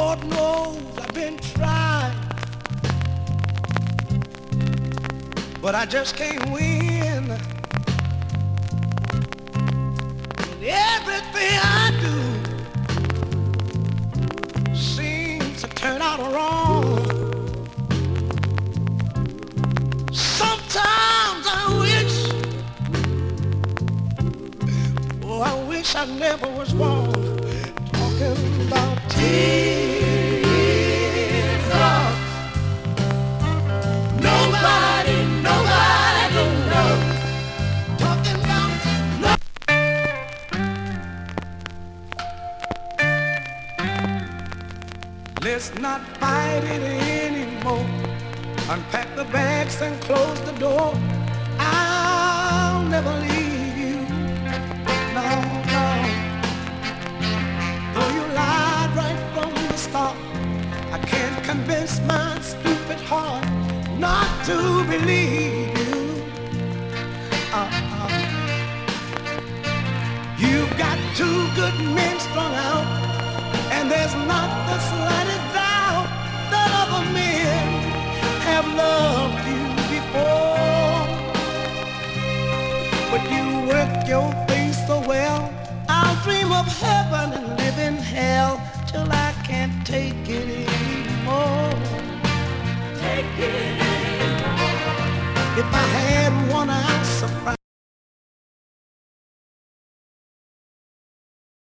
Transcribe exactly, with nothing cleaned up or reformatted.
Lord knows I've been trying, but I just can't win. And everything I do seems to turn out wrong. Sometimes I wish, oh, I wish I never was born. Talking about teardrops. Nobody, nobody don't know. Talking about no. Let's not fight it anymore. Unpack the bags and close the door. I'll never leave you. No, no. Though you lied right from the start, I can't convince my stupid heart not to believe you. Uh-uh. You've got two good men strung out, and there's not the slightest doubt that other men have loved you before. But you work your face so well, I'll dream of heaven